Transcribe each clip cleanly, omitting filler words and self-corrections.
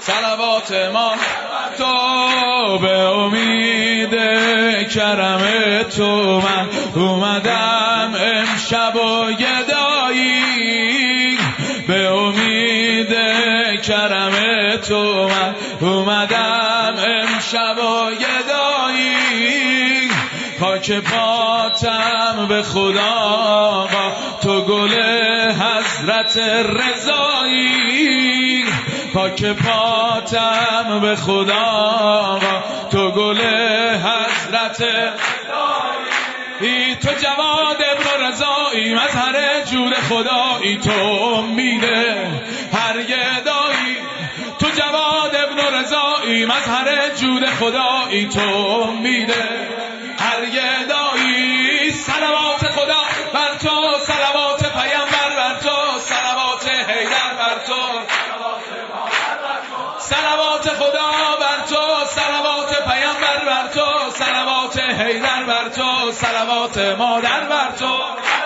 صلوات ما تو، به امید کرم تو من اومدم امشب و گدایی، به امید کرم تو من اومدم امشب و گدایی. خاک پاتم به خدا تو گل حضرت رضایی، خاک پاتم به خدا تو گل حضرت رضایی. تو جواد ابن رضایی، مظهر جود خدایی، تو امیده هر گدایی. تو جواد ابن رضایی، مظهر جود خدایی، تو امیده هر گدایی. صلوات خدا بر تو، صلوات پیامبر بر تو، صلوات حیدر بر تو، صلوات خدا بر تو، صلوات پیامبر بر تو، صلوات حیدر بر تو، صلوات مادر بر تو،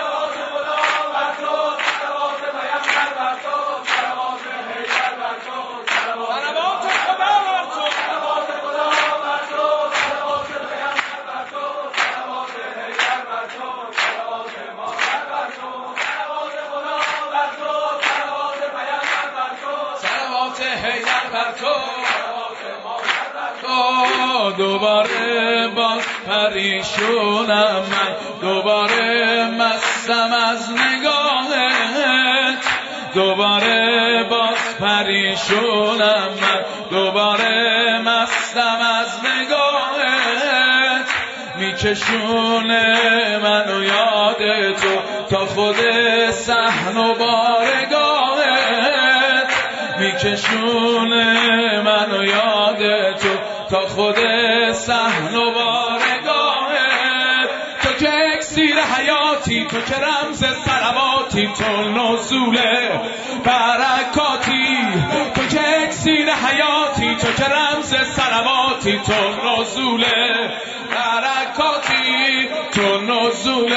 دوباره باز پریشونم من، دوباره مستم از نگاهت، دوباره باز پریشونم من، دوباره مستم از نگاهت. میکشونه منو یاد تو تا خود صحن و بارگاهت، میکشونه منو یاد تو تا خود صحن و بارگاهت. تو که اکسیر حیاتی، تو که رمز صلواتی، تو نزول برکاتی. تو که اکسیر حیاتی، تو که رمز صلواتی، تو نزول برکاتی، تو نزول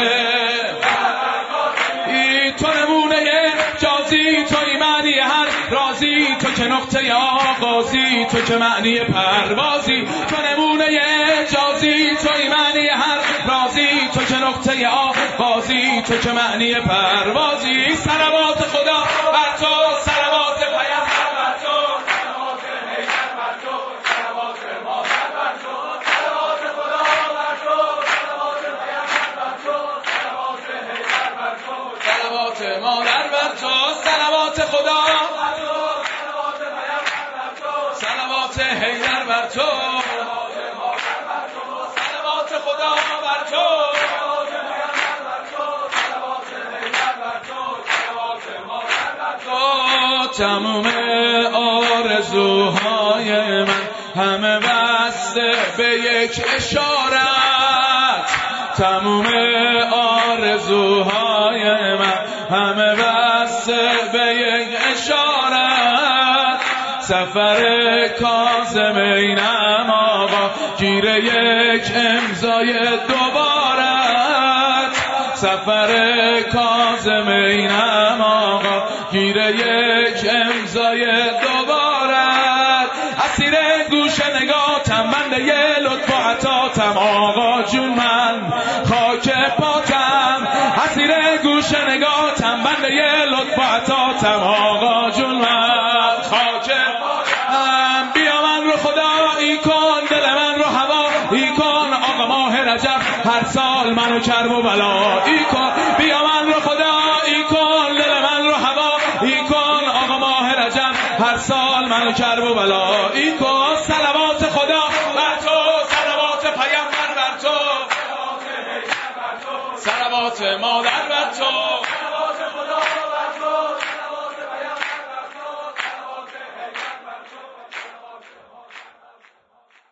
برکاتی. تو نمونه جازی، تو معنی هر رازی، تو که نقطه آغازی، تو که معنی پروازی. تو نمونه جازی، تو معنی هر رازی، تو که نقطه آغازی، تو که معنی پروازی. صلوات خدا بر تو، صلوات پیامبر بر تو، صلوات حیدر بر تو، صلوات مادر بر تو، صلوات خدا بر تو، صلوات پیامبر بر تو، صلوات حیدر بر تو، صلوات مادر بر تو، صلوات خدا بر تو، صلوات پیامبر بر تو، صلوات حیدر بر تو، صلوات مادر بر تو، صلوات خدا بر تو، صلوات پیامبر بر تو، صلوات حیدر بر تو، صلوات مادر بر تو. تموم آرزوهای من همه بسته به یک اشارت، تموم آرزوهای من همه بسته به یک اشارت. سفر کاظم اینم آقا، گیر یک امضای دوبارت. سفر کاظم اینم آقا، گیر یک امضای دوبارت. اسیر گوش نگاتم، بنده لطف و عطاتم آقا جون من خاک پاتم. اسیر گوش نگاتم، بنده لطف و عطاتم آقا جون من خاک پاتم. بیا من رو خدایی کن، دل من رو هوایی کن، آقا ماه رجب هر سال منو کرب و بلایی کن. بیا من رو خدایی کن، دل من رو هوایی کن، آقا ماه رجب هر سال منو کرب و بلایی کن. صلوات خدا بر تو، صلوات پیامبر بر تو، صلوات مادر بر تو.